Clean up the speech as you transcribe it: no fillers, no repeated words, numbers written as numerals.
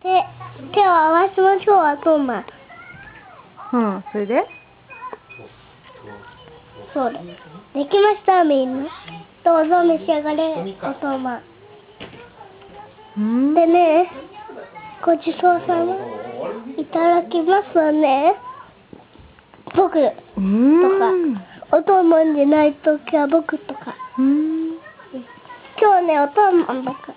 手を合わせましょう、おとんま。 うん、それで？ そうだ。できました、みんな。どうぞ召し上がれ、おとんま。でね、ごちそうさま。いただきますね。僕とか、おとんまんじゃないときは僕とか。今日ね、おとんまんだから。